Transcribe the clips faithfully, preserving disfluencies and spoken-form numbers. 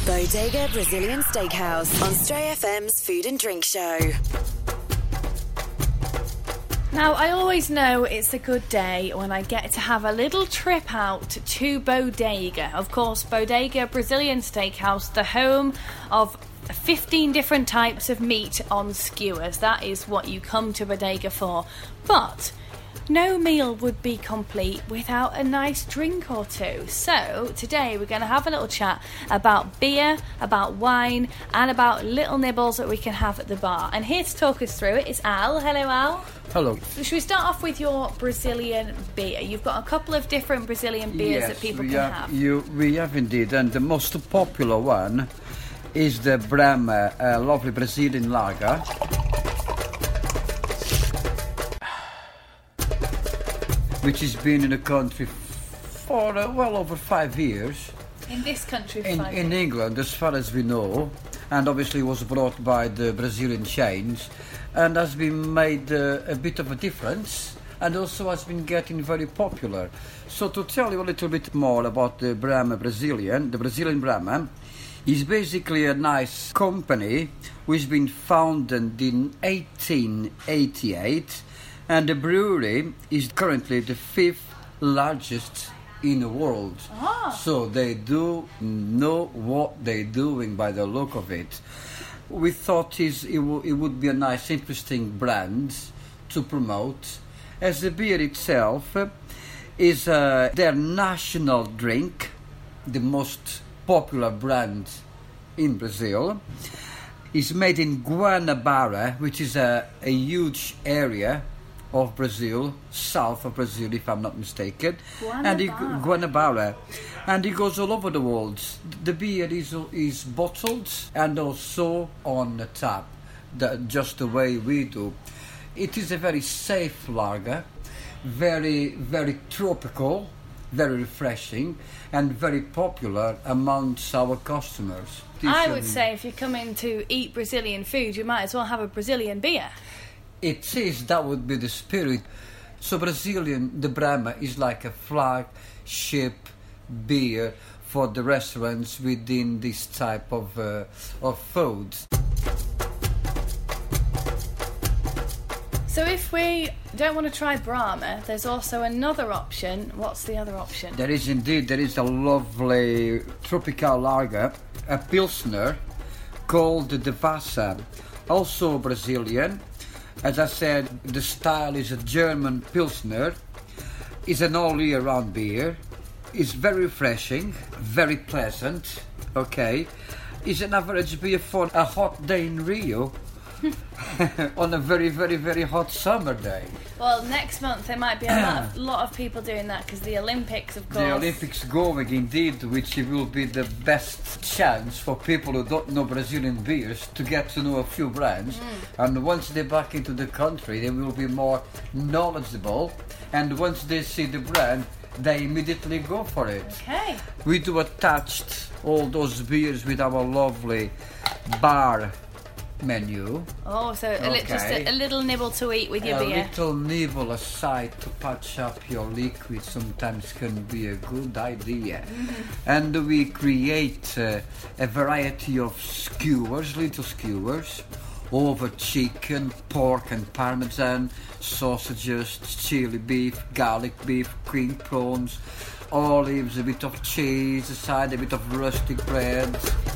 Bodega Brazilian Steakhouse on Stray F M's Food and Drink Show. Now, I always know it's a good day when I get to have a little trip out to Bodega. Of course, Bodega Brazilian Steakhouse, the home of fifteen different types of meat on skewers. That is what you come to Bodega for. But no meal would be complete without a nice drink or two. So today we're going to have a little chat about beer, about wine, and about little nibbles that we can have at the bar. And here to talk us through it is Al. Hello, Al. Hello. So should we start off with your Brazilian beer? You've got a couple of different Brazilian beers yes, that people we can have, have. You, we have indeed, and the most popular one is the Brahma, a lovely Brazilian lager. Which has been in the country for uh, well over five years. In this country, for in, five in years. England, as far as we know, and obviously was brought by the Brazilian chains, and has been made uh, a bit of a difference, and also has been getting very popular. So to tell you a little bit more about the Brahma Brazilian, the Brazilian Brahma is basically a nice company which has been founded in eighteen eighty-eight. And the brewery is currently the fifth largest in the world. Ah. So they do know what they're doing by the look of it. We thought is it, w- it would be a nice, interesting brand to promote. As the beer itself uh, is uh, their national drink, the most popular brand in Brazil. It's made in Guanabara, which is a, a huge area of Brazil, south of Brazil, if I'm not mistaken. Guanabara. And it, Guanabara. And it goes all over the world. The beer is is bottled and also on the tap, the, just the way we do. It is a very safe lager, very, very tropical, very refreshing, and very popular amongst our customers. I would say if you're coming to eat Brazilian food, you might as well have a Brazilian beer. It is, that would be the spirit. So Brazilian, the Brahma is like a flagship beer for the restaurants within this type of uh, of food. So if we don't want to try Brahma, there's also another option. What's the other option? There is indeed, there is a lovely tropical lager, a Pilsner, called the Devassa, also Brazilian. As I said, the style is a German Pilsner. It's an all-year-round beer. It's very refreshing, very pleasant, okay. It's an average beer for a hot day in Rio on a very, very, very hot summer day. Well, next month there might be a lot of, lot of people doing that because the Olympics, of course. The Olympics going, indeed, which will be the best chance for people who don't know Brazilian beers to get to know a few brands. Mm. And once they're back into the country, they will be more knowledgeable. And once they see the brand, they immediately go for it. Okay. We do attached all those beers with our lovely bar menu. Oh, so a li- Okay. just a, a little nibble to eat with your a beer. little nibble aside to patch up your liquid sometimes can be a good idea. Mm-hmm. And we create uh, a variety of skewers, little skewers, over chicken, pork and parmesan, sausages, chili beef, garlic beef, cream prawns, olives, a bit of cheese aside, a bit of rustic bread.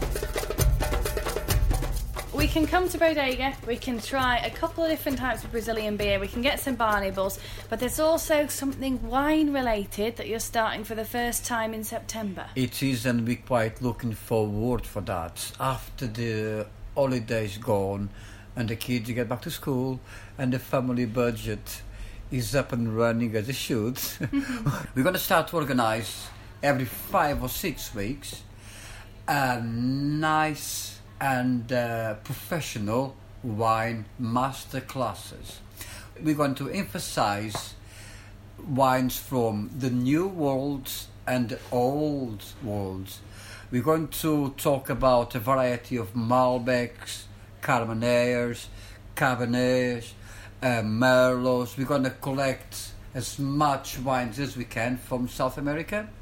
We can come to Bodega, we can try a couple of different types of Brazilian beer, we can get some bar nibbles, but there's also something wine related that you're starting for the first time in September. It is, and we're quite looking forward for that. After the holidays gone and the kids get back to school and the family budget is up and running as it should, we're going to start to organize every five or six weeks a nice and uh, professional wine master classes. We're going to emphasize wines from the new world and the old world. We're going to talk about a variety of Malbecs, Carmeneres, Cabernets, uh, Merlots. We're going to collect as much wines as we can from South America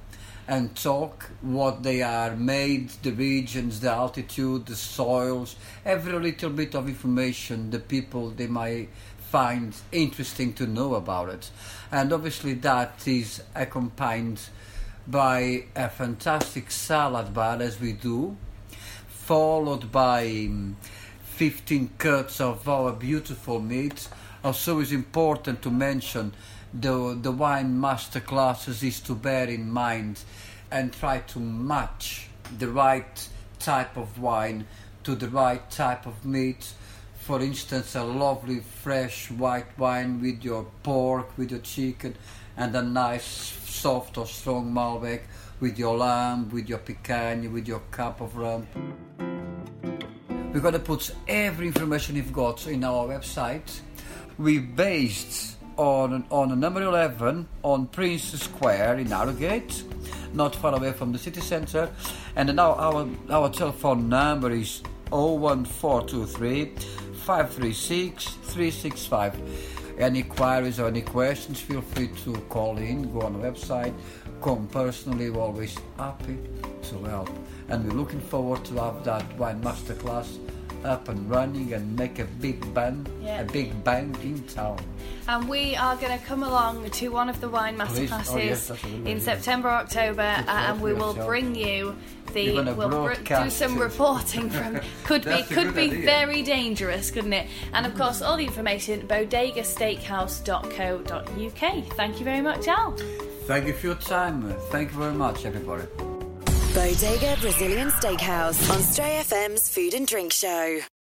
and talk what they are made, the regions, the altitude, the soils, every little bit of information the people they might find interesting to know about it. And obviously that is accompanied by a fantastic salad bar, as we do, followed by um, fifteen cuts of our beautiful meat. Also, it's important to mention the the wine masterclasses is to bear in mind and try to match the right type of wine to the right type of meat. For instance, a lovely fresh white wine with your pork, with your chicken, and a nice soft or strong Malbec with your lamb, with your picanha, with your cup of rum. We're going to put every information you've got in our website. We based on on number eleven on Prince Square in Harrogate, not far away from the city centre. And now our our telephone number is oh one four two three, five three six, three six five. Any queries or any questions, feel free to call in, go on the website, come personally. We're always happy to help. And we're looking forward to have that wine masterclass up and running and make a big bang, yeah. a big bang in town. And we are going to come along to one of the wine masterclasses oh, yes, in idea. September, October, uh, and we will yourself. bring you the. We'll br- do some reporting from. Could be could be idea. very dangerous, couldn't it? And of course, all the information bodega steakhouse dot co dot uk. Thank you very much, Al. Thank you for your time. Thank you very much, everybody. Bodega Brazilian Steakhouse on Stray F M's Food and Drink Show.